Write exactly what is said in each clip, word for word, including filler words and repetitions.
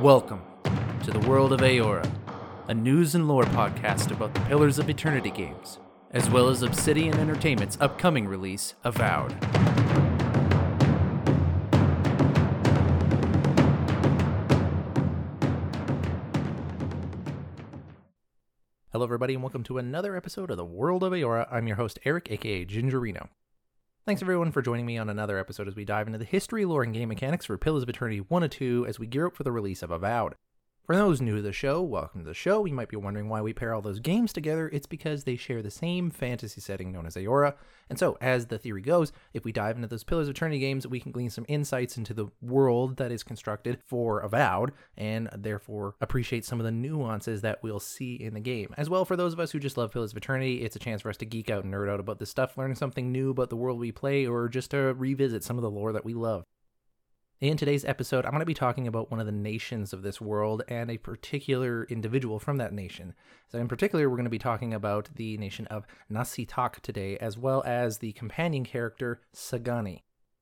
Welcome to the world of Eora, a news and lore podcast about the Pillars of Eternity games, as well as Obsidian Entertainment's upcoming release, Avowed. Hello everybody and welcome to another episode of the World of Eora. I'm your host Eric, aka Gingerino. Thanks everyone for joining me on another episode as we dive into the history, lore, and game mechanics for Pillars of Eternity one and two as we gear up for the release of Avowed. For those new to the show, welcome to the show. You might be wondering why we pair all those games together. It's because they share the same fantasy setting known as Eora. And so, as the theory goes, if we dive into those Pillars of Eternity games, we can glean some insights into the world that is constructed for Avowed, and therefore appreciate some of the nuances that we'll see in the game. As well, for those of us who just love Pillars of Eternity, it's a chance for us to geek out and nerd out about this stuff, learn something new about the world we play, or just to revisit some of the lore that we love. In today's episode, I'm going to be talking about one of the nations of this world and a particular individual from that nation. So in particular, we're going to be talking about the nation of Nasitak today, as well as the companion character, Sagani.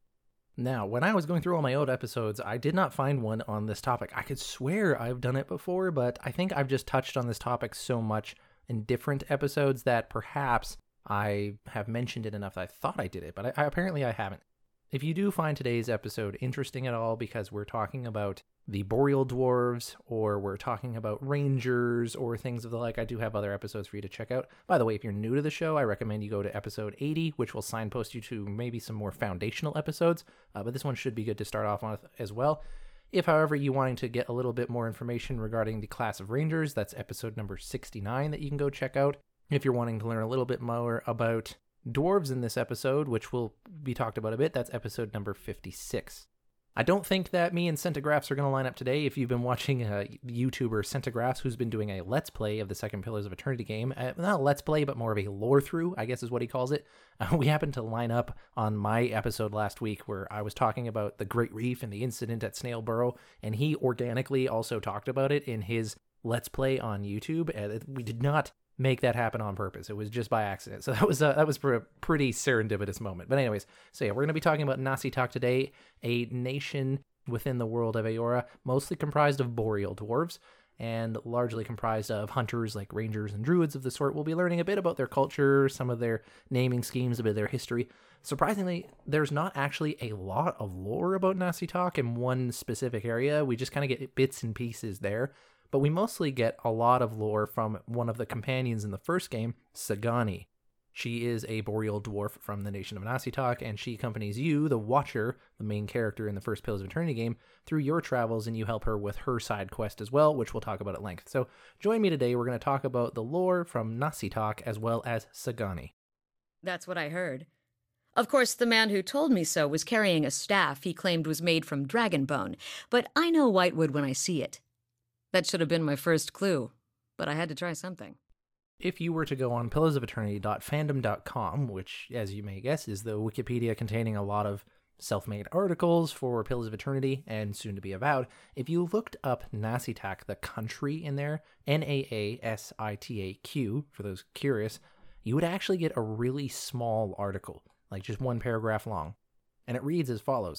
Now, when I was going through all my old episodes, I did not find one on this topic. I could swear I've done it before, but I think I've just touched on this topic so much in different episodes that perhaps I have mentioned it enough that I thought I did it, but I, I, apparently I haven't. If you do find today's episode interesting at all because we're talking about the Boreal Dwarves, or we're talking about Rangers, or things of the like, I do have other episodes for you to check out. By the way, if you're new to the show, I recommend you go to episode eighty, which will signpost you to maybe some more foundational episodes, uh, but this one should be good to start off on as well. If, however, you're wanting to get a little bit more information regarding the class of Rangers, that's episode number sixty-nine that you can go check out. If you're wanting to learn a little bit more about dwarves in this episode, which will be talked about a bit, that's episode number fifty-six. I don't think that me and Centigraphs are going to line up today. If you've been watching a YouTuber, Centigraphs, who's been doing a Let's Play of the second Pillars of Eternity game, uh, not a Let's Play, but more of a lore-through, I guess is what he calls it, uh, we happened to line up on my episode last week where I was talking about the Great Reef and the incident at Snail Burrow, and he organically also talked about it in his Let's Play on YouTube. Uh, we did not make that happen on purpose. It was just by accident. So that was a, that was a pretty serendipitous moment. But anyways, so yeah, we're going to be talking about Nasitak today, a nation within the world of Eora, mostly comprised of Boreal Dwarves, and largely comprised of hunters like Rangers and Druids of the sort. We'll be learning a bit about their culture, some of their naming schemes, a bit of their history. Surprisingly, there's not actually a lot of lore about Nasitak in one specific area. We just kind of get bits and pieces there. But we mostly get a lot of lore from one of the companions in the first game, Sagani. She is a Boreal Dwarf from the nation of Nasitak, and she accompanies you, the Watcher, the main character in the first Pillars of Eternity game, through your travels, and you help her with her side quest as well, which we'll talk about at length. So join me today. We're going to talk about the lore from Nasitak as well as Sagani. That's what I heard. Of course, the man who told me so was carrying a staff he claimed was made from dragon bone, but I know Whitewood when I see it. That should have been my first clue, but I had to try something. If you were to go on pillars of eternity dot fandom dot com, which, as you may guess, is the Wikipedia containing a lot of self-made articles for Pillars of Eternity and soon to be Avowed, if you looked up Nasitak, the country in there, N A A S I T A Q, for those curious, you would actually get a really small article, like just one paragraph long. And it reads as follows.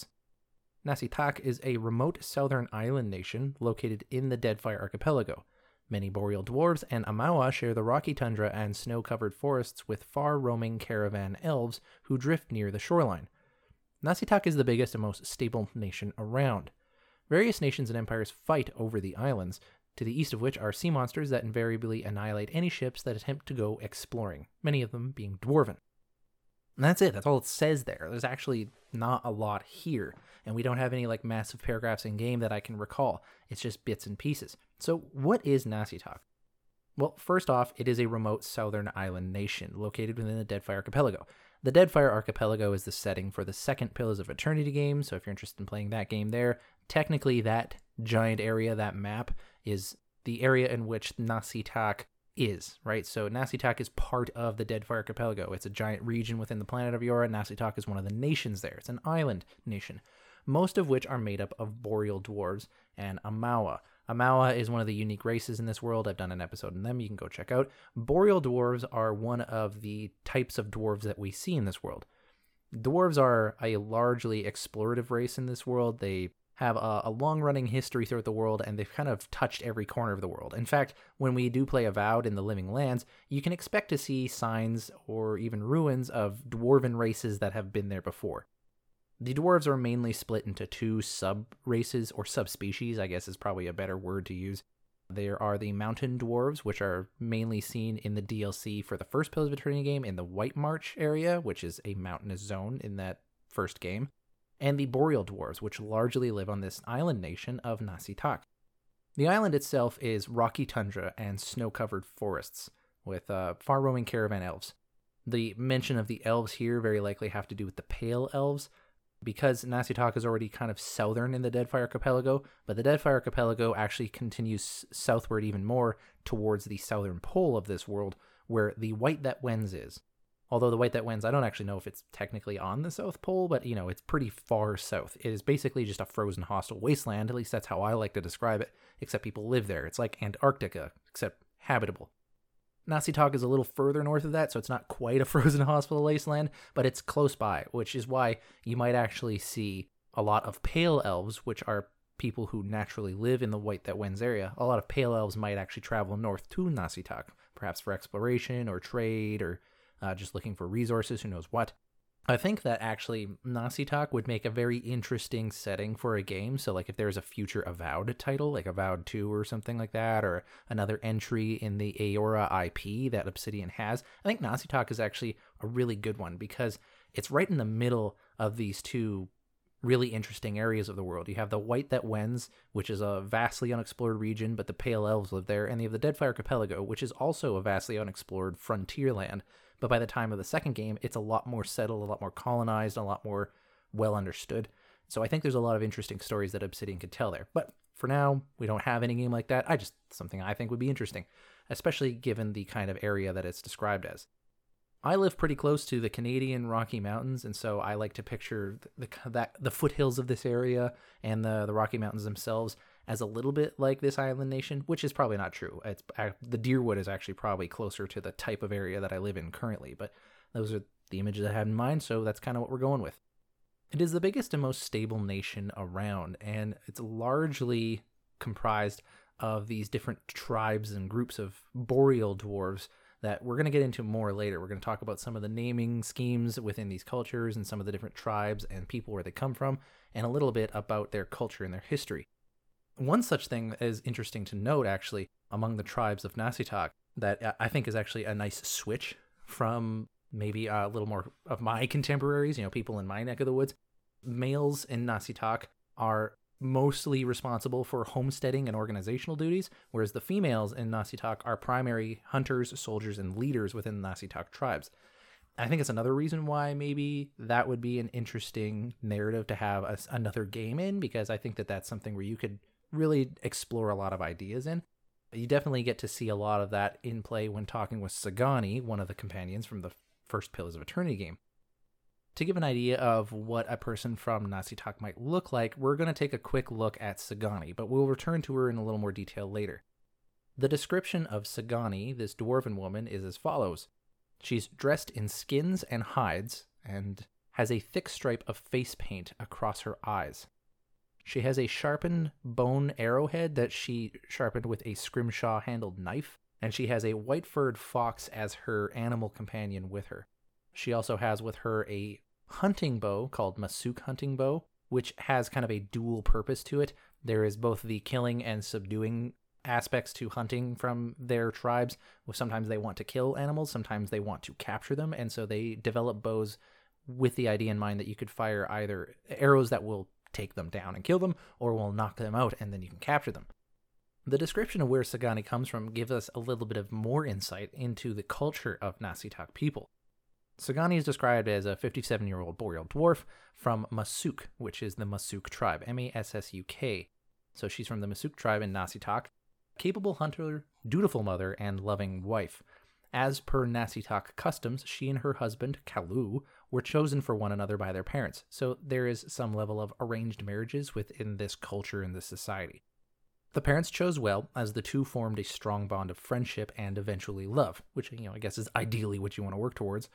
Nasitak is a remote southern island nation located in the Deadfire Archipelago. Many Boreal Dwarves and Amawa share the rocky tundra and snow-covered forests with far-roaming caravan elves who drift near the shoreline. Nasitak is the biggest and most stable nation around. Various nations and empires fight over the islands, to the east of which are sea monsters that invariably annihilate any ships that attempt to go exploring, many of them being dwarven. And that's it. That's all it says there. There's actually not a lot here. And we don't have any like massive paragraphs in game that I can recall. It's just bits and pieces. So what is Nasitak? Well, first off, it is a remote southern island nation located within the Deadfire Archipelago. The Deadfire Archipelago is the setting for the second Pillars of Eternity game. So if you're interested in playing that game there, technically that giant area, that map, is the area in which Nasitak is, right? So Nasitak is part of the Deadfire Archipelago. It's a giant region within the planet of Eora. Nasitak is one of the nations there. It's an island nation, most of which are made up of Boreal Dwarves and Amawa. Amawa is one of the unique races in this world. I've done an episode on them you can go check out. Boreal Dwarves are one of the types of dwarves that we see in this world. Dwarves are a largely explorative race in this world. They have a, a long-running history throughout the world, and they've kind of touched every corner of the world. In fact, when we do play Avowed in the Living Lands, you can expect to see signs or even ruins of dwarven races that have been there before. The dwarves are mainly split into two sub-races, or subspecies, I guess is probably a better word to use. There are the mountain dwarves, which are mainly seen in the D L C for the first Pillars of Eternity game in the White March area, which is a mountainous zone in that first game, and the boreal dwarves, which largely live on this island nation of Nasitak. The island itself is rocky tundra and snow-covered forests, with uh, far-roaming caravan elves. The mention of the elves here very likely have to do with the Pale Elves, because Nasitak is already kind of southern in the Deadfire Archipelago, but the Deadfire Archipelago actually continues southward even more towards the southern pole of this world, where the White That Wends is. Although the White That Wends, I don't actually know if it's technically on the South Pole, but, you know, it's pretty far south. It is basically just a frozen hostile wasteland, at least that's how I like to describe it, except people live there. It's like Antarctica, except habitable. Nasitak is a little further north of that, so it's not quite a frozen hostile wasteland, but it's close by, which is why you might actually see a lot of Pale Elves, which are people who naturally live in the White That Wends area. A lot of Pale Elves might actually travel north to Nasitak, perhaps for exploration or trade or Uh, just looking for resources, who knows what. I think that actually Nasitak would make a very interesting setting for a game. So like if there's a future Avowed title, like Avowed two or something like that, or another entry in the Eora I P that Obsidian has, I think Nasitak is actually a really good one because it's right in the middle of these two really interesting areas of the world. You have the White That Wends, which is a vastly unexplored region, but the Pale Elves live there, and you have the Deadfire Archipelago, which is also a vastly unexplored frontier land. But by the time of the second game, it's a lot more settled, a lot more colonized, a lot more well understood. So I think there's a lot of interesting stories that Obsidian could tell there. But for now, we don't have any game like that. I just, something I think would be interesting, especially given the kind of area that it's described as. I live pretty close to the Canadian Rocky Mountains, and so I like to picture the the, that, the foothills of this area and the, the Rocky Mountains themselves as a little bit like this island nation, which is probably not true. It's uh, the Deerwood is actually probably closer to the type of area that I live in currently, but those are the images I had in mind, so that's kind of what we're going with. It is the biggest and most stable nation around, and it's largely comprised of these different tribes and groups of boreal dwarves that we're going to get into more later. We're going to talk about some of the naming schemes within these cultures and some of the different tribes and people where they come from, and a little bit about their culture and their history. One such thing is interesting to note, actually, among the tribes of Nasitak, that I think is actually a nice switch from maybe a little more of my contemporaries, you know, people in my neck of the woods. Males in Nasitak are mostly responsible for homesteading and organizational duties, whereas the females in Nasitak are primary hunters, soldiers, and leaders within the Nasitak tribes. I think it's another reason why maybe that would be an interesting narrative to have a, another game in, because I think that that's something where you could really explore a lot of ideas in. You definitely get to see a lot of that in play when talking with Sagani, one of the companions from the first Pillars of Eternity game. To give an idea of what a person from Nasitak might look like, we're going to take a quick look at Sagani, but we'll return to her in a little more detail later. The description of Sagani, this dwarven woman, is as follows. She's dressed in skins and hides, and has a thick stripe of face paint across her eyes. She has a sharpened bone arrowhead that she sharpened with a scrimshaw-handled knife, and she has a white-furred fox as her animal companion with her. She also has with her a hunting bow called Masuk hunting bow, which has kind of a dual purpose to it. There is both the killing and subduing aspects to hunting from their tribes. Sometimes they want to kill animals, sometimes they want to capture them, and so they develop bows with the idea in mind that you could fire either arrows that will take them down and kill them, or will knock them out and then you can capture them. The description of where Sagani comes from gives us a little bit of more insight into the culture of Nasitak people. Sagani is described as a fifty-seven-year-old boreal dwarf from Masuk, which is the Masuk tribe, M A S S U K. So she's from the Masuk tribe in Nasitak. Capable hunter, dutiful mother, and loving wife. As per Nasitak customs, she and her husband, Kalu, were chosen for one another by their parents, so there is some level of arranged marriages within this culture and this society. The parents chose well, as the two formed a strong bond of friendship and eventually love, which, you know, I guess is ideally what you want to work towards.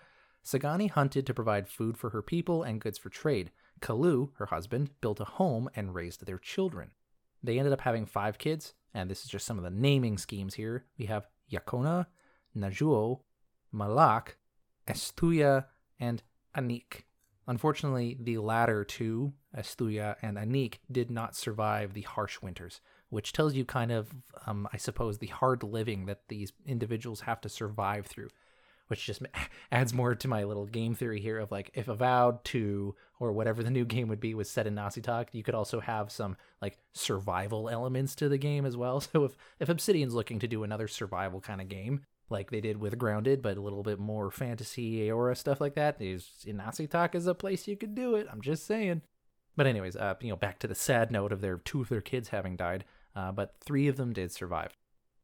Sagani hunted to provide food for her people and goods for trade. Kalu, her husband, built a home and raised their children. They ended up having five kids, and this is just some of the naming schemes here. We have Yakona, Najuo, Malak, Estuya, and Anik. Unfortunately, the latter two, Estuya and Anik, did not survive the harsh winters, which tells you kind of, um, I suppose, the hard living that these individuals have to survive through, which just adds more to my little game theory here of like, if Avowed two or whatever the new game would be was set in Nasitak, you could also have some like survival elements to the game as well. So if, if Obsidian's looking to do another survival kind of game, like they did with Grounded, but a little bit more fantasy Aora stuff like that, is in Nasitak is a place you could do it. I'm just saying. But anyways, uh, you know, back to the sad note of their two of their kids having died, uh, but three of them did survive.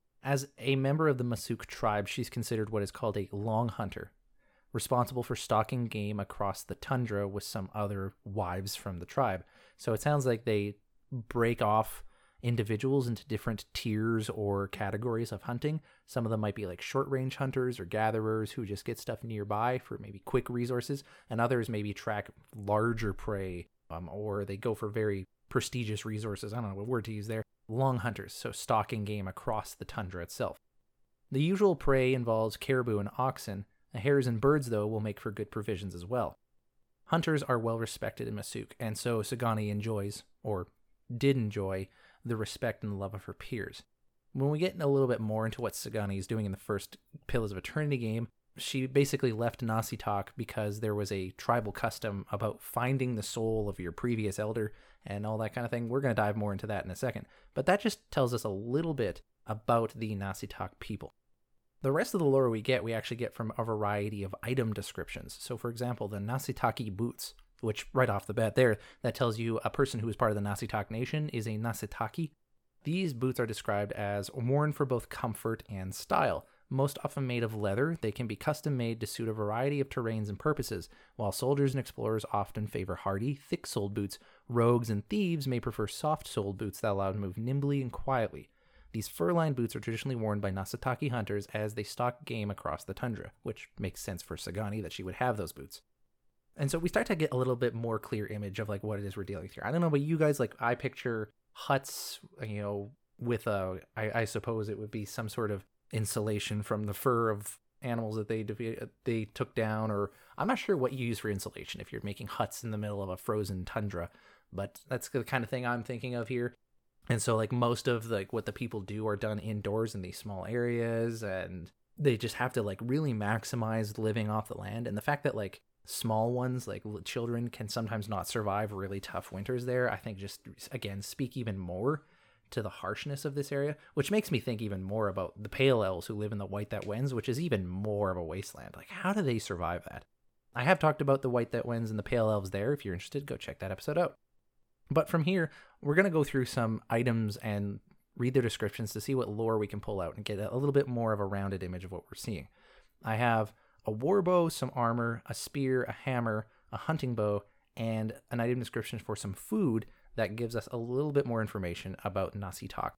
As a member of the Masuk tribe, she's considered what is called a long hunter, responsible for stalking game across the tundra with some other wives from the tribe. So it sounds like they break off individuals into different tiers or categories of hunting. Some of them might be like short-range hunters or gatherers who just get stuff nearby for maybe quick resources, and others maybe track larger prey, um, or they go for very prestigious resources. I don't know what word to use there. Long hunters, so stalking game across the tundra itself. The usual prey involves caribou and oxen. Hares and birds, though, will make for good provisions as well. Hunters are well respected in Masuk, and so Sagani enjoys, or did enjoy, the respect and love of her peers. When we get a little bit more into what Sagani is doing in the first Pillars of Eternity game, she basically left Nasitak because there was a tribal custom about finding the soul of your previous elder and all that kind of thing. We're going to dive more into that in a second, but that just tells us a little bit about the Nasitak people. The rest of the lore we get, we actually get from a variety of item descriptions. So for example, the Nasitaki boots, which right off the bat there, that tells you a person who is part of the Nasitak nation is a Nasitaki. These boots are described as worn for both comfort and style. Most often made of leather, they can be custom made to suit a variety of terrains and purposes. While soldiers and explorers often favor hardy, thick-soled boots, rogues and thieves may prefer soft-soled boots that allow them to move nimbly and quietly. These fur-lined boots are traditionally worn by Nasitaki hunters as they stalk game across the tundra, which makes sense for Sagani that she would have those boots. And so we start to get a little bit more clear image of like what it is we're dealing with here. I don't know about you guys, like I picture huts, you know, with a, I, I suppose it would be some sort of insulation from the fur of animals that they they took down, or I'm not sure what you use for insulation if you're making huts in the middle of a frozen tundra, but that's the kind of thing I'm thinking of here. And so like most of like what the people do are done indoors in these small areas, and they just have to like really maximize living off the land. And the fact that like small ones like children can sometimes not survive really tough winters there, I think just again speak even more to the harshness of this area, which makes me think even more about the Pale Elves who live in the White That Wends, which is even more of a wasteland. Like, how do they survive that? I have talked about the White That Wends and the Pale Elves there. If you're interested, go check that episode out. But from here, we're going to go through some items and read their descriptions to see what lore we can pull out and get a little bit more of a rounded image of what we're seeing. I have a warbow, some armor, a spear, a hammer, a hunting bow, and an item description for some food that gives us a little bit more information about Nasitak.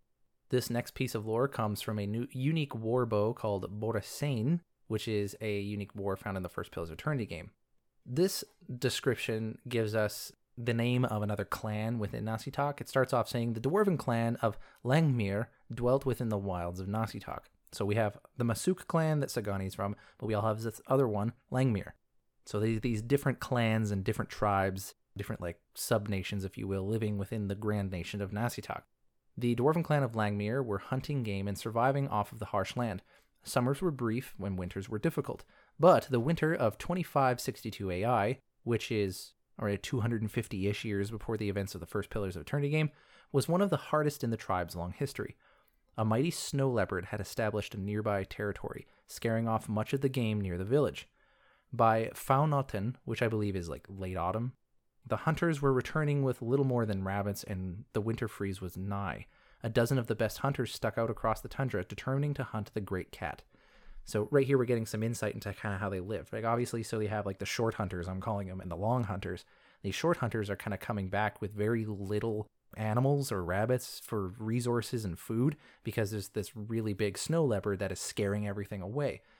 This next piece of lore comes from a new unique warbow called Borasain, which is a unique war found in the first Pillars of Eternity game. This description gives us the name of another clan within Nasitak. It starts off saying the dwarven clan of Langmir dwelt within the wilds of Nasitak. So we have the Masuk clan that Sagani's from, but we all have this other one, Langmir. So these, these different clans and different tribes, different like sub-nations, if you will, living within the grand nation of Nasitak. The dwarven clan of Langmir were hunting game and surviving off of the harsh land. Summers were brief when winters were difficult, but the winter of twenty-five sixty-two A I, which is around two hundred fifty-ish years before the events of the first Pillars of Eternity game, was one of the hardest in the tribe's long history. A mighty snow leopard had established a nearby territory, scaring off much of the game near the village. By Faunoten, which I believe is like late autumn, the hunters were returning with little more than rabbits, and the winter freeze was nigh. A dozen of the best hunters stuck out across the tundra, determining to hunt the great cat. So right here we're getting some insight into kind of how they lived. Like obviously, so they have like the short hunters, I'm calling them, and the long hunters. These short hunters are kind of coming back with very little animals or rabbits for resources and food, because there's this really big snow leopard that is scaring everything away.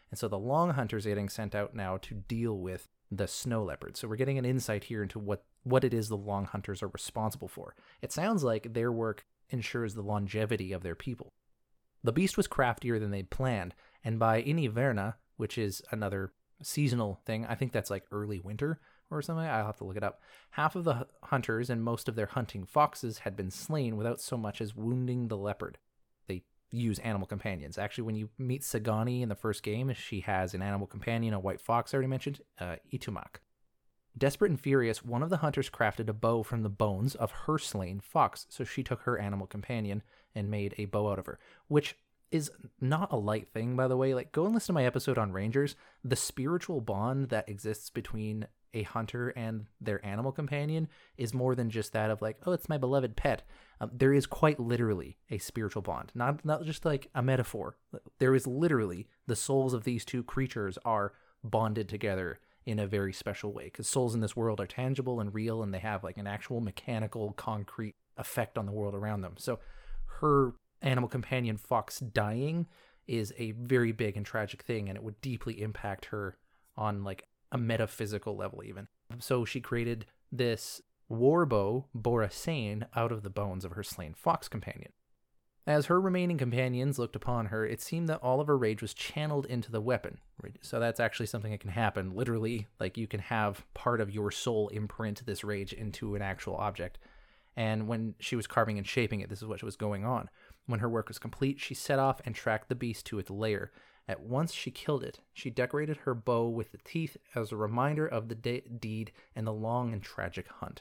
And so the long hunters are getting sent out now to deal with the snow leopard. So we're getting an insight here into what, what it is the long hunters are responsible for. It sounds like their work ensures the longevity of their people. The beast was craftier than they'd planned, and by Iniverna, which is another seasonal thing, I think that's like early winter or something, I'll have to look it up, half of the hunters and most of their hunting foxes had been slain without so much as wounding the leopard. They use animal companions. Actually, when you meet Sagani in the first game, she has an animal companion, a white fox I already mentioned, uh, Itumak. Desperate and furious, one of the hunters crafted a bow from the bones of her slain fox, so she took her animal companion and made a bow out of her, which is not a light thing, by the way. Like, go and listen to my episode on Rangers. The spiritual bond that exists between a hunter and their animal companion is more than just that of like, oh, it's my beloved pet. Um, there is quite literally a spiritual bond, not not just like a metaphor. There is literally, the souls of these two creatures are bonded together in a very special way, because souls in this world are tangible and real, and they have like an actual mechanical, concrete effect on the world around them. So her animal companion fox dying is a very big and tragic thing, and it would deeply impact her on like a metaphysical level even. So she created this war bow, Borasane, out of the bones of her slain fox companion. As her remaining companions looked upon her, it seemed that all of her rage was channeled into the weapon. So that's actually something that can happen. Literally, like, you can have part of your soul imprint this rage into an actual object. And when she was carving and shaping it, this is what was going on. When her work was complete, she set off and tracked the beast to its lair. At once she killed it. She decorated her bow with the teeth as a reminder of the de- deed and the long and tragic hunt.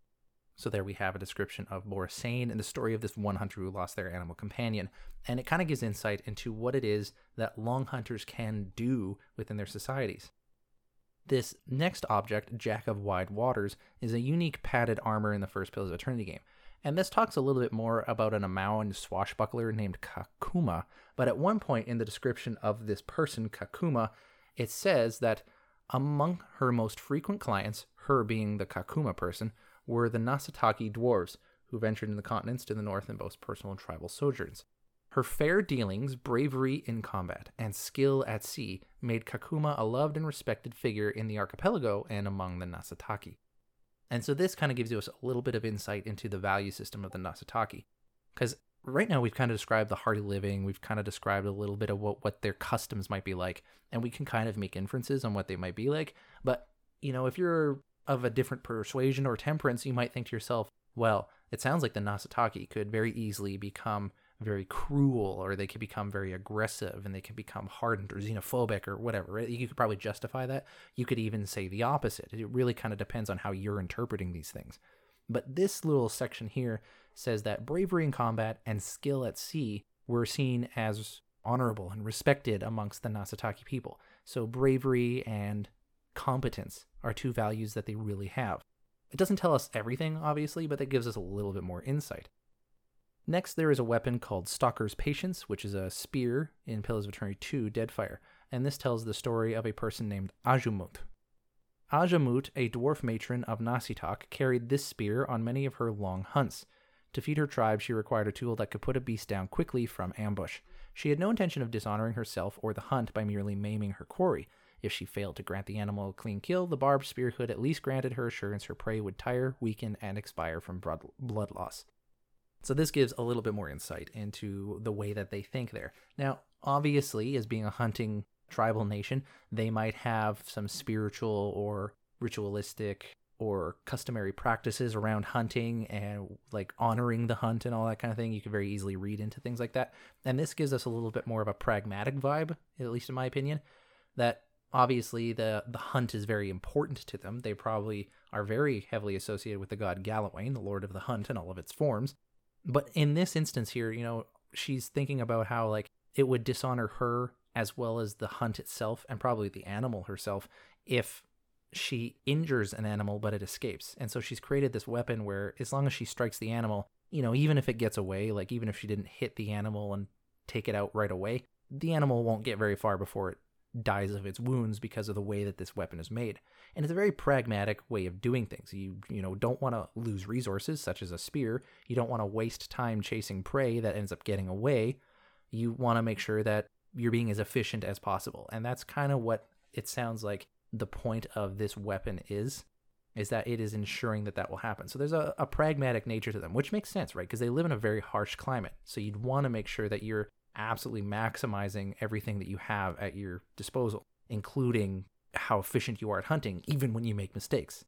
So there we have a description of Borasane and the story of this one hunter who lost their animal companion. And it kind of gives insight into what it is that long hunters can do within their societies. This next object, Jack of Wide Waters, is a unique padded armor in the first Pillars of Eternity game. And this talks a little bit more about an Amauan swashbuckler named Kakuma, but at one point in the description of this person, Kakuma, it says that among her most frequent clients, her being the Kakuma person, were the Nasataki dwarves, who ventured in the continents to the north in both personal and tribal sojourns. Her fair dealings, bravery in combat, and skill at sea made Kakuma a loved and respected figure in the archipelago and among the Nasataki. And so this kind of gives us a little bit of insight into the value system of the Nasataki. Because right now we've kind of described the hardy living, we've kind of described a little bit of what, what their customs might be like, and we can kind of make inferences on what they might be like. But, you know, if you're of a different persuasion or temperance, you might think to yourself, well, it sounds like the Nasataki could very easily become very cruel, or they could become very aggressive, and they can become hardened or xenophobic or whatever. Right? You could probably justify that. You could even say the opposite. It really kind of depends on how you're interpreting these things. But this little section here says that bravery in combat and skill at sea were seen as honorable and respected amongst the Nasataki people. So bravery and competence are two values that they really have. It doesn't tell us everything, obviously, but that gives us a little bit more insight. Next, there is a weapon called Stalker's Patience, which is a spear in Pillars of Eternity two, Deadfire, and this tells the story of a person named Ajumut. Ajumut, a dwarf matron of Nasitak, carried this spear on many of her long hunts. To feed her tribe, she required a tool that could put a beast down quickly from ambush. She had no intention of dishonoring herself or the hunt by merely maiming her quarry. If she failed to grant the animal a clean kill, the barbed spear hood at least granted her assurance her prey would tire, weaken, and expire from blood, blood loss. So this gives a little bit more insight into the way that they think there. Now, obviously, as being a hunting tribal nation, they might have some spiritual or ritualistic or customary practices around hunting and like honoring the hunt and all that kind of thing. You can very easily read into things like that. And this gives us a little bit more of a pragmatic vibe, at least in my opinion, that obviously the, the hunt is very important to them. They probably are very heavily associated with the god Galawain, the lord of the hunt in all of its forms. But in this instance here, you know, she's thinking about how like it would dishonor her as well as the hunt itself and probably the animal herself if she injures an animal but it escapes. And so she's created this weapon where as long as she strikes the animal, you know, even if it gets away, like even if she didn't hit the animal and take it out right away, the animal won't get very far before it dies of its wounds because of the way that this weapon is made. And it's a very pragmatic way of doing things. You you know don't want to lose resources such as a spear. You don't want to waste time chasing prey that ends up getting away. You want to make sure that you're being as efficient as possible. And that's kind of what it sounds like the point of this weapon is, is that it is ensuring that that will happen. So there's a, a pragmatic nature to them, which makes sense, right? Because they live in a very harsh climate. So you'd want to make sure that you're absolutely maximizing everything that you have at your disposal, including how efficient you are at hunting, even when you make mistakes.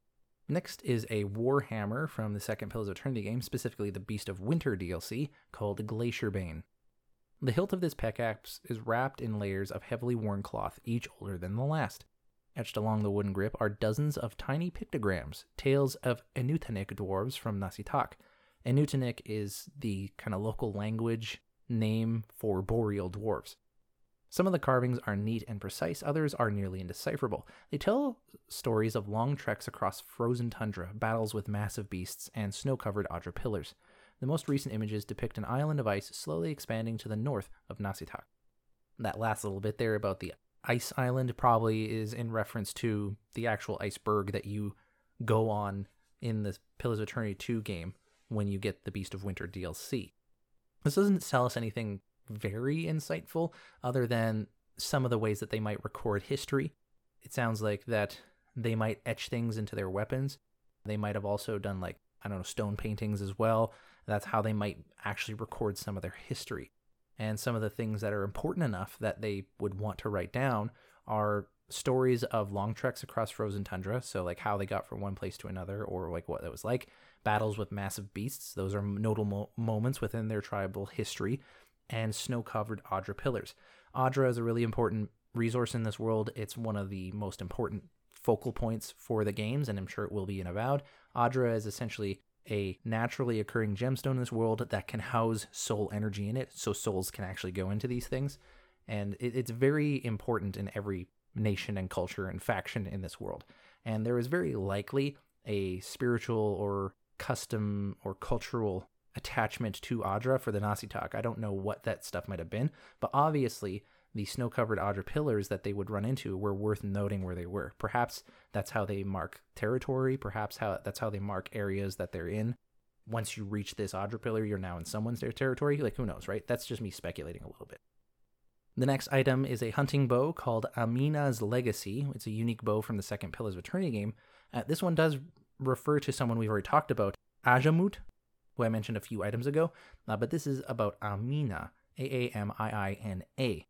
Next is a Warhammer from the second Pillars of Eternity game, specifically the Beast of Winter D L C, called Glacierbane. The hilt of this pickaxe is wrapped in layers of heavily worn cloth, each older than the last. Etched along the wooden grip are dozens of tiny pictograms, tales of Enutannik dwarves from Nasitak. Enutannik is the kind of local language name for boreal dwarves. Some of the carvings are neat and precise, others are nearly indecipherable. They tell stories of long treks across frozen tundra, battles with massive beasts, and snow-covered Adra pillars. The most recent images depict an island of ice slowly expanding to the north of Nasitak. That last little bit there about the ice island probably is in reference to the actual iceberg that you go on in the Pillars of Eternity two game when you get the Beast of Winter D L C. This doesn't tell us anything very insightful other than some of the ways that they might record history. It sounds like that they might etch things into their weapons. They might have also done, like, I don't know, stone paintings as well. That's how they might actually record some of their history. And some of the things that are important enough that they would want to write down are stories of long treks across frozen tundra, so like how they got from one place to another, or like what that was like. Battles with massive beasts, those are notable mo- moments within their tribal history. And snow-covered Adra pillars. Adra is a really important resource in this world. It's one of the most important focal points for the games, and I'm sure it will be in Avowed. Adra is essentially a naturally occurring gemstone in this world that can house soul energy in it, so souls can actually go into these things. And it, it's very important in every nation and culture and faction in this world. And there is very likely a spiritual or custom or cultural attachment to Adra for the Nasitak. I don't know what that stuff might have been, but obviously the snow-covered Adra pillars that they would run into were worth noting where they were. Perhaps that's how they mark territory, perhaps how that's how they mark areas that they're in. Once you reach this Adra pillar, you're now in someone's territory. Like, who knows, right? That's just me speculating a little bit. The next item is a hunting bow called Amina's Legacy. It's a unique bow from the second Pillars of Eternity game. Uh, this one does refer to someone we've already talked about, Ajamut, who I mentioned a few items ago, uh, but this is about Amina, A A M I I N A.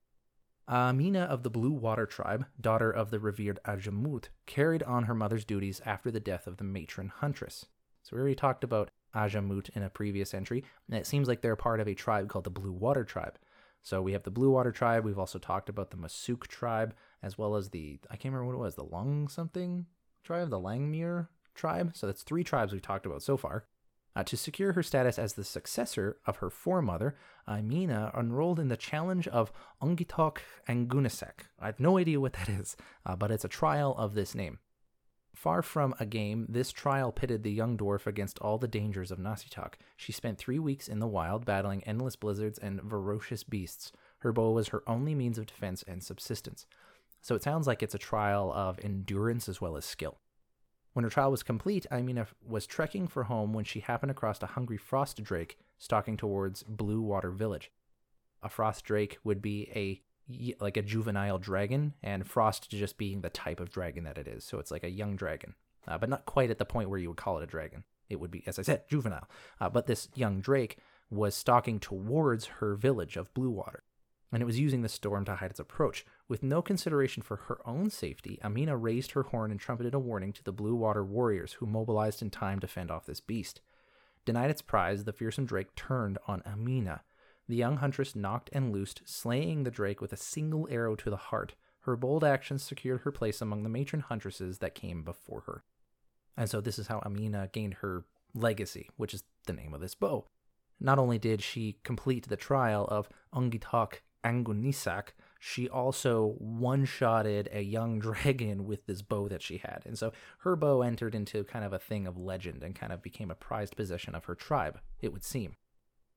Amina of the Blue Water Tribe, daughter of the revered Ajamut, carried on her mother's duties after the death of the matron Huntress. So we already talked about Ajamut in a previous entry, and it seems like they're part of a tribe called the Blue Water Tribe. So we have the Blue Water Tribe, we've also talked about the Masuk Tribe, as well as the, I can't remember what it was, the Lung something tribe, the Langmuir Tribe. So that's three tribes we've talked about so far. Uh, to secure her status as the successor of her foremother, Amina enrolled in the challenge of Ongitok Angunisek. I have no idea what that is, uh, but it's a trial of this name. Far from a game, this trial pitted the young dwarf against all the dangers of Nasitak. She spent three weeks in the wild, battling endless blizzards and ferocious beasts. Her bow was her only means of defense and subsistence. So it sounds like it's a trial of endurance as well as skill. When her trial was complete, Amina was trekking for home when she happened across a hungry frost drake stalking towards Blue Water Village. A frost drake would be a like a juvenile dragon, and frost just being the type of dragon that it is. So it's like a young dragon, uh, but not quite at the point where you would call it a dragon. It would be, as I said, juvenile. Uh, but this young drake was stalking towards her village of Blue Water, and it was using the storm to hide its approach. With no consideration for her own safety, Amina raised her horn and trumpeted a warning to the Blue Water warriors, who mobilized in time to fend off this beast. Denied its prize, the fearsome drake turned on Amina. The young huntress knocked and loosed, slaying the drake with a single arrow to the heart. Her bold actions secured her place among the matron huntresses that came before her. And so this is how Amina gained her legacy, which is the name of this bow. Not only did she complete the trial of Ongitok Angunisak, she also one-shotted a young dragon with this bow that she had. And so her bow entered into kind of a thing of legend and kind of became a prized possession of her tribe, it would seem.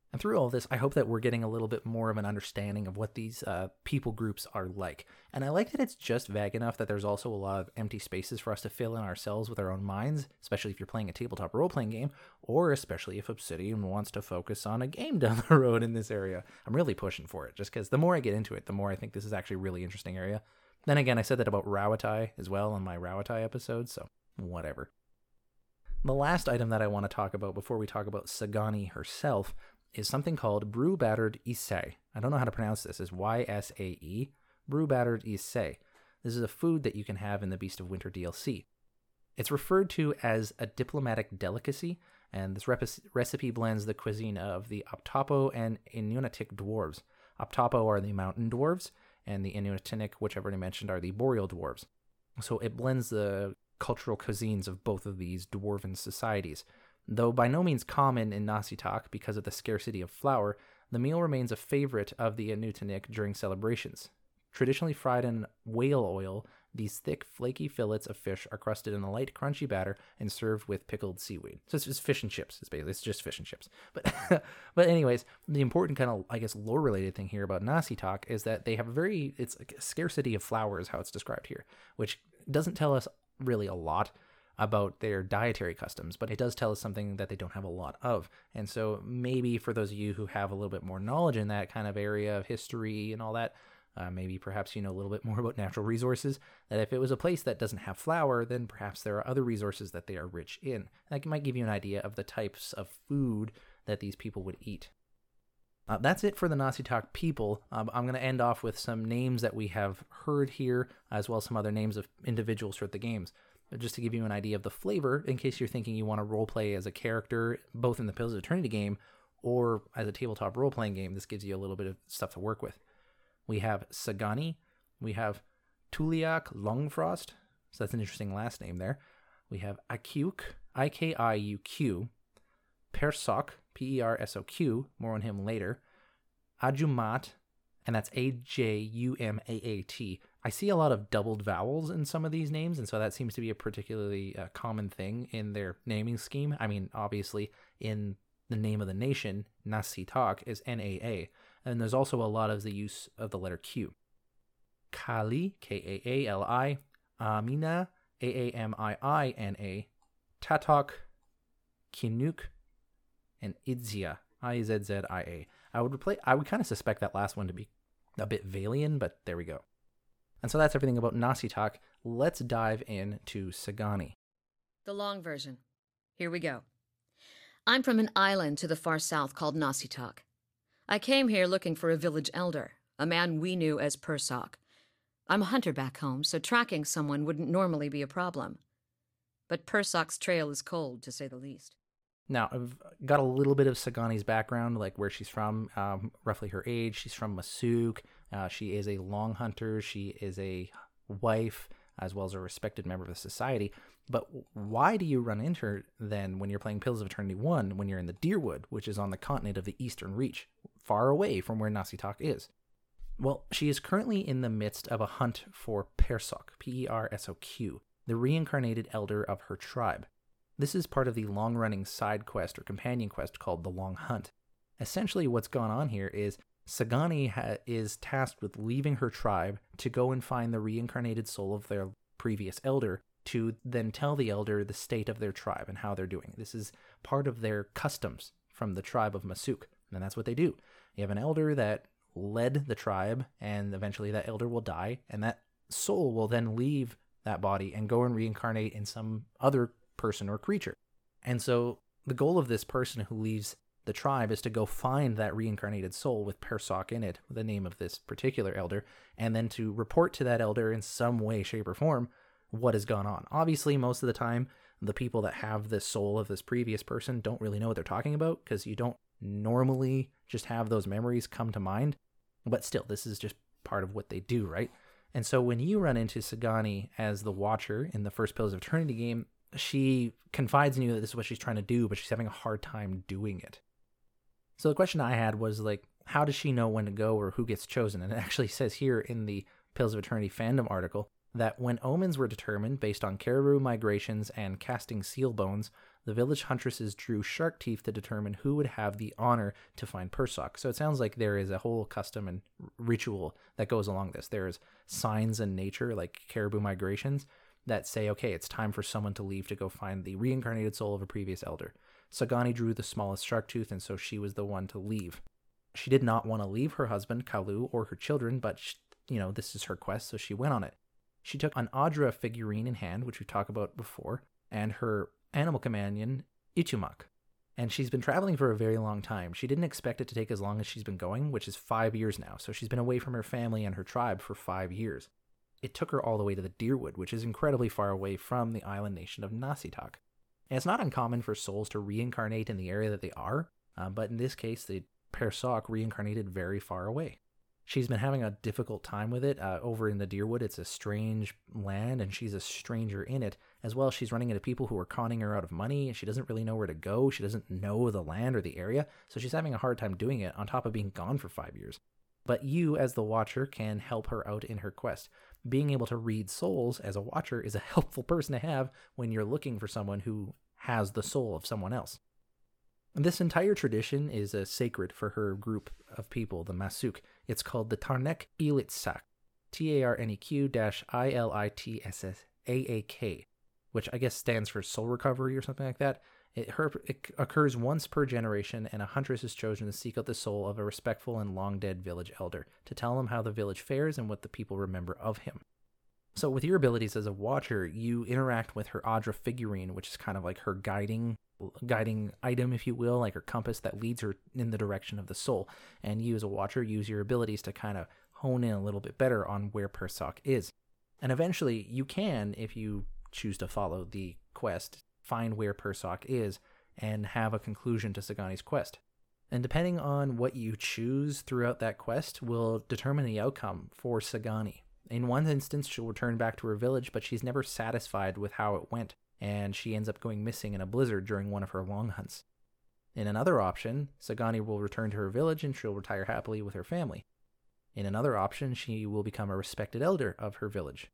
And through all this, I hope that we're getting a little bit more of an understanding of what these uh, people groups are like. And I like that it's just vague enough that there's also a lot of empty spaces for us to fill in ourselves with our own minds, especially if you're playing a tabletop role-playing game, or especially if Obsidian wants to focus on a game down the road in this area. I'm really pushing for it, just because the more I get into it, the more I think this is actually a really interesting area. Then again, I said that about Rauatai as well in my Rauatai episode, so whatever. The last item that I want to talk about before we talk about Sagani herself is something called Brew Battered Issei. I don't know how to pronounce this. It's Y S A E. Brew Battered Issei. This is a food that you can have in the Beast of Winter D L C. It's referred to as a diplomatic delicacy, and this rep- recipe blends the cuisine of the Optopo and Inunatic dwarves. Optopo are the mountain dwarves, and the Inunatinic, which I've already mentioned, are the boreal dwarves. So it blends the cultural cuisines of both of these dwarven societies. Though by no means common in Naasitok because of the scarcity of flour, the meal remains a favorite of the Inunatinic during celebrations. Traditionally fried in whale oil, these thick, flaky fillets of fish are crusted in a light, crunchy batter and served with pickled seaweed. So it's just fish and chips. It's basically it's just fish and chips. But but anyways, the important kind of, I guess, lore-related thing here about Naasitok is that they have a very, it's a scarcity of flour is how it's described here, which doesn't tell us really a lot about their dietary customs, but it does tell us something that they don't have a lot of. And so maybe for those of you who have a little bit more knowledge in that kind of area of history and all that, uh, maybe perhaps you know a little bit more about natural resources, that if it was a place that doesn't have flour, then perhaps there are other resources that they are rich in. That might give you an idea of the types of food that these people would eat. Uh, that's it for the Naasitok people. Um, I'm going to end off with some names that we have heard here, as well as some other names of individuals throughout the games. Just to give you an idea of the flavor, in case you're thinking you want to roleplay as a character, both in the Pillars of Eternity game or as a tabletop role-playing game, this gives you a little bit of stuff to work with. We have Sagani, we have Tuliak Longfrost, so that's an interesting last name there. We have Akiuk, I K I U Q, Persok, P E R S O Q, more on him later, Ajumat, and that's A J U M A A T. I see a lot of doubled vowels in some of these names, and so that seems to be a particularly uh, common thing in their naming scheme. I mean, obviously, in the name of the nation, Naasitok is N A A, and there's also a lot of the use of the letter Q. Kali, K A A L I, Amina, A A M I I N A, Tatok, Kinuk, and Idzia, I Z Z I A. I would replace, I would kind of suspect that last one to be a bit Valian, but there we go. And so that's everything about Naasitok. Let's dive into Sagani. The long version. Here we go. I'm from an island to the far south called Naasitok. I came here looking for a village elder, a man we knew as Persok. I'm a hunter back home, so tracking someone wouldn't normally be a problem. But Persok's trail is cold, to say the least. Now, I've got a little bit of Sagani's background, like where she's from, um, roughly her age. She's from Masuk. Uh, she is a long hunter. She is a wife, as well as a respected member of the society. But why do you run into her then when you're playing Pillars of Eternity one, when you're in the Dyrwood, which is on the continent of the Eastern Reach, far away from where Naasitok is? Well, she is currently in the midst of a hunt for Persok, P E R S O Q, the reincarnated elder of her tribe. This is part of the long-running side quest or companion quest called The Long Hunt. Essentially what's gone on here is Sagani ha- is tasked with leaving her tribe to go and find the reincarnated soul of their previous elder to then tell the elder the state of their tribe and how they're doing. This is part of their customs from the tribe of Masuk, and that's what they do. You have an elder that led the tribe, and eventually that elder will die, and that soul will then leave that body and go and reincarnate in some other person or creature. And so the goal of this person who leaves the tribe is to go find that reincarnated soul with Persok in it, the name of this particular elder, and then to report to that elder in some way, shape, or form what has gone on. Obviously, most of the time, the people that have this soul of this previous person don't really know what they're talking about, because you don't normally just have those memories come to mind. But still, this is just part of what they do, right? And so when you run into Sagani as the Watcher in the first Pillars of Eternity game, she confides in you that this is what she's trying to do, but she's having a hard time doing it. So the question I had was, like, how does she know when to go or who gets chosen? And it actually says here in the Pillars of Eternity fandom article that when omens were determined based on caribou migrations and casting seal bones, the village huntresses drew shark teeth to determine who would have the honor to find Persoc. So it sounds like there is a whole custom and ritual that goes along this. There's signs in nature, like caribou migrations, that say, okay, it's time for someone to leave to go find the reincarnated soul of a previous elder. Sagani drew the smallest shark tooth, and so she was the one to leave. She did not want to leave her husband, Kalu, or her children, but, she, you know, this is her quest, so she went on it. She took an Audra figurine in hand, which we've talked about before, and her animal companion, Ichumak. And she's been traveling for a very long time. She didn't expect it to take as long as she's been going, which is five years now. So she's been away from her family and her tribe for five years. It took her all the way to the Dyrwood, which is incredibly far away from the island nation of Nasitak. And it's not uncommon for souls to reincarnate in the area that they are, uh, but in this case, the Persoc reincarnated very far away. She's been having a difficult time with it. Uh, over in the Dyrwood, it's a strange land, and she's a stranger in it. As well, she's running into people who are conning her out of money. She doesn't really know where to go. She doesn't know the land or the area, so she's having a hard time doing it, on top of being gone for five years. But you, as the Watcher, can help her out in her quest. Being able to read souls as a Watcher is a helpful person to have when you're looking for someone who has the soul of someone else. This entire tradition is uh, sacred for her group of people, the Masuk. It's called the Tarnek Ilitsak, T A R N E Q I L I T S S A A K, which I guess stands for soul recovery or something like that. It, her, it occurs once per generation, and a huntress is chosen to seek out the soul of a respectful and long-dead village elder, to tell him how the village fares and what the people remember of him. So with your abilities as a Watcher, you interact with her Audra figurine, which is kind of like her guiding guiding item, if you will, like her compass that leads her in the direction of the soul. And you as a Watcher use your abilities to kind of hone in a little bit better on where Persoc is. And eventually you can, if you choose to follow the quest, find where Persoc is and have a conclusion to Sagani's quest. And depending on what you choose throughout that quest will determine the outcome for Sagani. In one instance, she'll return back to her village, but she's never satisfied with how it went, and she ends up going missing in a blizzard during one of her long hunts. In another option, Sagani will return to her village and she'll retire happily with her family. In another option, she will become a respected elder of her village.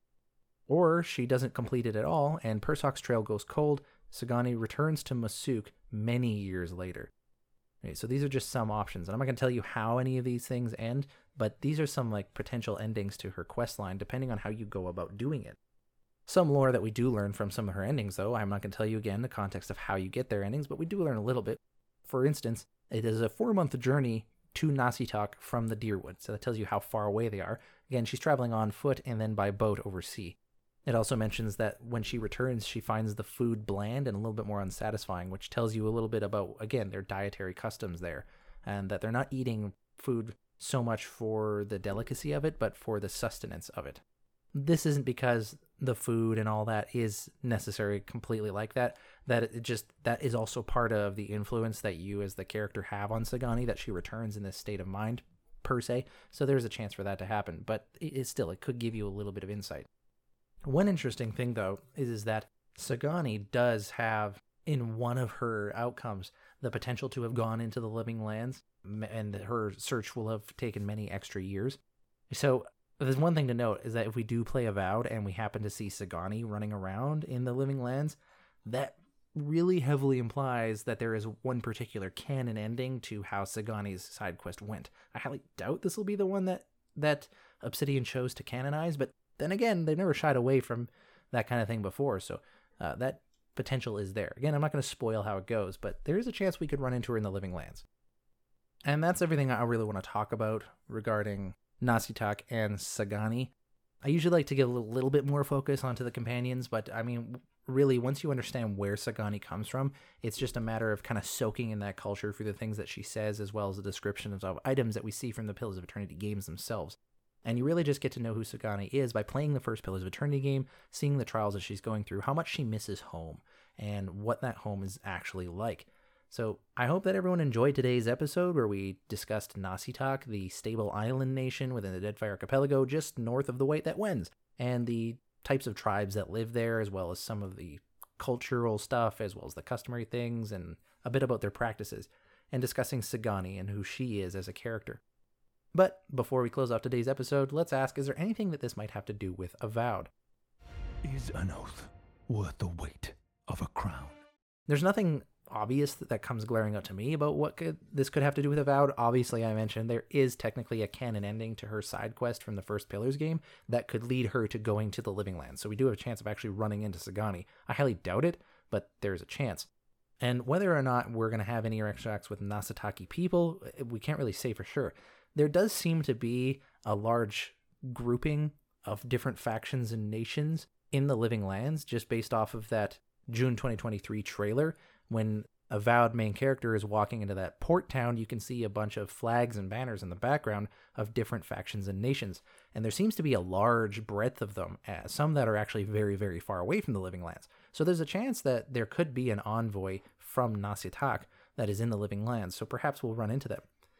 Or she doesn't complete it at all, and Persoc's trail goes cold. Sagani returns to Masuk many years later. Okay, so these are just some options, and I'm not going to tell you how any of these things end, but these are some like potential endings to her quest line, depending on how you go about doing it. Some lore that we do learn from some of her endings, though, I'm not going to tell you again the context of how you get their endings, but we do learn a little bit. For instance, it is a four-month journey to Nasitak from the Dyrwood, so that tells you how far away they are. Again, she's traveling on foot and then by boat over sea. It also mentions that when she returns, she finds the food bland and a little bit more unsatisfying, which tells you a little bit about, again, their dietary customs there, and that they're not eating food so much for the delicacy of it, but for the sustenance of it. This isn't because the food and all that is necessary completely like that, that it just, that is also part of the influence that you as the character have on Sagani, that she returns in this state of mind, per se, so there's a chance for that to happen, but it, it still, it could give you a little bit of insight. One interesting thing, though, is, is that Sagani does have, in one of her outcomes, the potential to have gone into the living lands, and her search will have taken many extra years. So there's one thing to note, is that if we do play Avowed and we happen to see Sagani running around in the living lands, that really heavily implies that there is one particular canon ending to how Sagani's side quest went. I highly doubt this will be the one that, that Obsidian chose to canonize, but then again, they've never shied away from that kind of thing before, so uh, that potential is there. Again, I'm not going to spoil how it goes, but there is a chance we could run into her in the living lands. And that's everything I really want to talk about regarding Nasitak and Sagani. I usually like to give a little, little bit more focus onto the companions, but I mean, really, once you understand where Sagani comes from, it's just a matter of kind of soaking in that culture through the things that she says, as well as the descriptions of items that we see from the Pillars of Eternity games themselves. And you really just get to know who Sagani is by playing the first Pillars of Eternity game, seeing the trials that she's going through, how much she misses home, and what that home is actually like. So I hope that everyone enjoyed today's episode where we discussed Nasitak, the stable island nation within the Deadfire Archipelago just north of the White That Wends, and the types of tribes that live there, as well as some of the cultural stuff, as well as the customary things, and a bit about their practices, and discussing Sagani and who she is as a character. But before we close off today's episode, let's ask, is there anything that this might have to do with Avowed? is an oath worth the weight of a crown. There's nothing obvious that, that comes glaring out to me about what could, this could have to do with Avowed. Obviously, I mentioned there is technically a canon ending to her side quest from the first Pillars game that could lead her to going to the Living Lands. So we do have a chance of actually running into Sagani. I highly doubt it, but there's a chance. And whether or not we're going to have any interactions with Nasataki people, we can't really say for sure. There does seem to be a large grouping of different factions and nations in the Living Lands, just based off of that June twenty twenty-three trailer. When Avowed main character is walking into that port town, you can see a bunch of flags and banners in the background of different factions and nations. And there seems to be a large breadth of them, uh, some that are actually very, very far away from the Living Lands. So there's a chance that there could be an envoy from Nasitak that is in the Living Lands, so perhaps we'll run into them.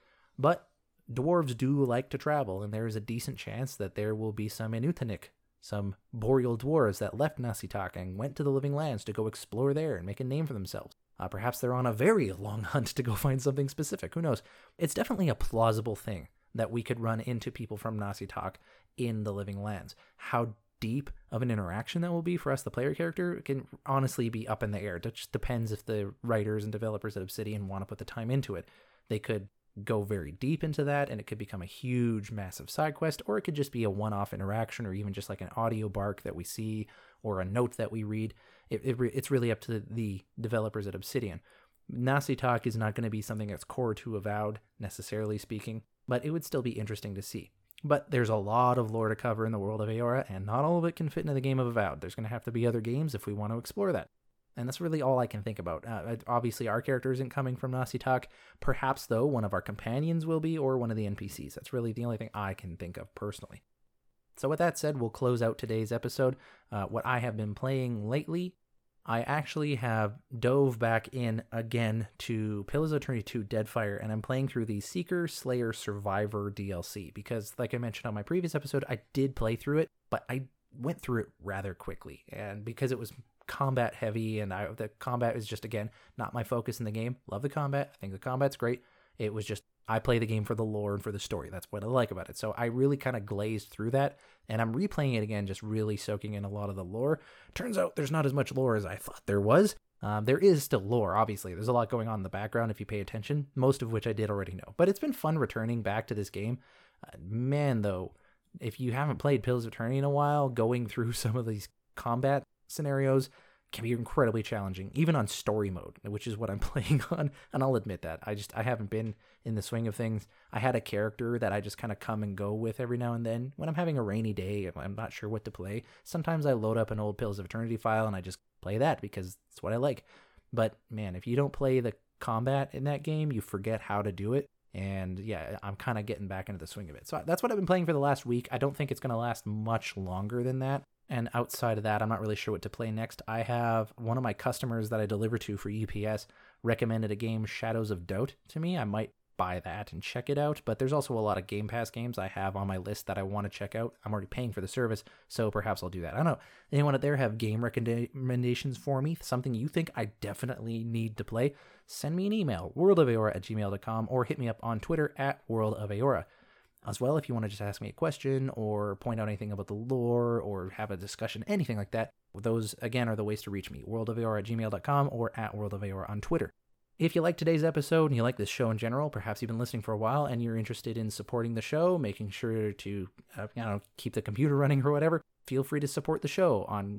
But dwarves do like to travel, and there is a decent chance that there will be some Inutanik, some boreal dwarves that left Nasitak and went to the Living Lands to go explore there and make a name for themselves. Uh, perhaps they're on a very long hunt to go find something specific. Who knows? It's definitely a plausible thing that we could run into people from Nasitak in the Living Lands. How deep of an interaction that will be for us, the player character, can honestly be up in the air. It just depends if the writers and developers at Obsidian want to put the time into it. They could go very deep into that, and it could become a huge, massive side quest, or it could just be a one-off interaction, or even just like an audio bark that we see, or a note that we read. It, it it's really up to the, the developers at Obsidian. Nasitak is not going to be something that's core to Avowed, necessarily speaking, but it would still be interesting to see. But there's a lot of lore to cover in the world of Eora, and not all of it can fit into the game of Avowed. There's going to have to be other games if we want to explore that. And that's really all I can think about. Uh, obviously, our character isn't coming from Nasitak. Perhaps, though, one of our companions will be, or one of the N P Cs. That's really the only thing I can think of personally. So with that said, we'll close out today's episode. Uh, what I have been playing lately, I actually have dove back in again to Pillars of Eternity two Deadfire, and I'm playing through the Seeker Slayer Survivor D L C, because like I mentioned on my previous episode, I did play through it, but I went through it rather quickly, and because it was combat heavy, and I, the combat is just, again, not my focus in the game. Love the combat. I think the combat's great. It was just, I play the game for the lore and for the story. That's what I like about it. So I really kind of glazed through that, and I'm replaying it again, just really soaking in a lot of the lore. Turns out there's not as much lore as I thought there was. Um, there is still lore, obviously. There's a lot going on in the background if you pay attention, most of which I did already know. But it's been fun returning back to this game. Uh, man, though, if you haven't played Pillars of Eternity in a while, going through some of these combat scenarios can be incredibly challenging, even on story mode, which is what I'm playing on. And I'll admit that I just I haven't been in the swing of things. I had a character that I just kind of come and go with every now and then. When I'm having a rainy day and I'm not sure what to play, sometimes I load up an old Pillars of Eternity file and I just play that because it's what I like. But man, if you don't play the combat in that game, you forget how to do it. And yeah, I'm kind of getting back into the swing of it. So that's what I've been playing for the last week. I don't think it's going to last much longer than that. And outside of that, I'm not really sure what to play next. I have one of my customers that I deliver to for U P S recommended a game, Shadows of Doubt, to me. I might buy that and check it out. But there's also a lot of Game Pass games I have on my list that I want to check out. I'm already paying for the service, so perhaps I'll do that. I don't know. Anyone out there have game recommendations for me? Something you think I definitely need to play? Send me an email, worldofaora at gmail dot com, or hit me up on Twitter at worldofaora. As well, if you want to just ask me a question or point out anything about the lore or have a discussion, anything like that, those, again, are the ways to reach me, worldofaora at gmail dot com or at worldofaora on Twitter. If you like today's episode and you like this show in general, perhaps you've been listening for a while and you're interested in supporting the show, making sure to, uh, you know, keep the computer running or whatever, feel free to support the show on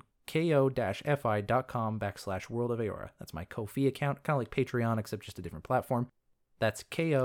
ko-fi.com backslash worldofaora. That's my Ko-fi account, kind of like Patreon, except just a different platform. That's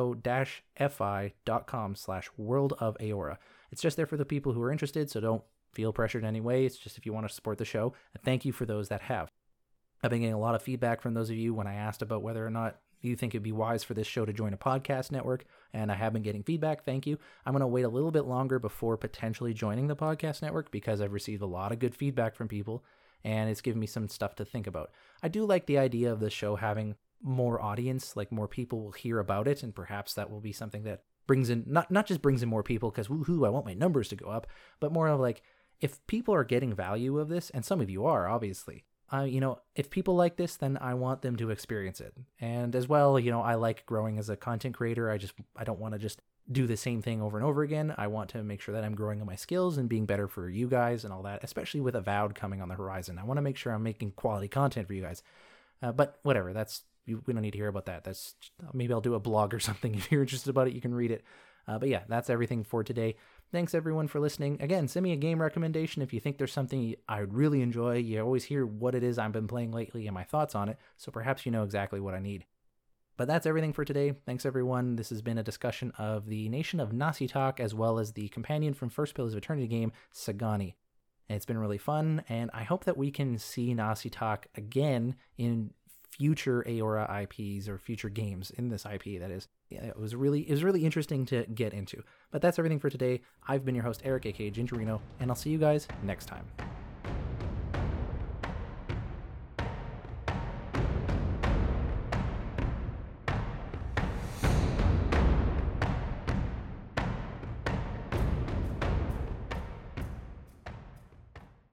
ko-fi.com slash world of Aora. It's just there for the people who are interested, so don't feel pressured in any way. It's just if you want to support the show. And thank you for those that have. I've been getting a lot of feedback from those of you when I asked about whether or not you think it'd be wise for this show to join a podcast network, and I have been getting feedback. Thank you. I'm going to wait a little bit longer before potentially joining the podcast network because I've received a lot of good feedback from people, and it's given me some stuff to think about. I do like the idea of the show having more audience, like more people will hear about it, and perhaps that will be something that brings in, not not just brings in more people because woohoo, I want my numbers to go up, but more of like, if people are getting value of this, and some of you are, obviously, uh, you know, if people like this, then I want them to experience it. And as well, you know, I like growing as a content creator. I just, I don't want to just do the same thing over and over again. I want to make sure that I'm growing on my skills and being better for you guys and all that, especially with Avowed coming on the horizon. I want to make sure I'm making quality content for you guys. Uh, but whatever, that's you, we don't need to hear about that. That's maybe I'll do a blog or something. If you're interested about it, you can read it. Uh, but yeah, that's everything for today. Thanks everyone for listening. Again, send me a game recommendation if you think there's something I would really enjoy. You always hear what it is I've been playing lately and my thoughts on it, so perhaps you know exactly what I need. But that's everything for today. Thanks everyone. This has been a discussion of the Nation of Nasitak as well as the companion from First Pillars of Eternity game, Sagani. It's been really fun, and I hope that we can see Nasitak again in future Aora I Ps or future games in this I P, that is. Yeah, it was really it was really interesting to get into. But that's everything for today. I've been your host, Eric, aka Gingerino, and I'll see you guys next time.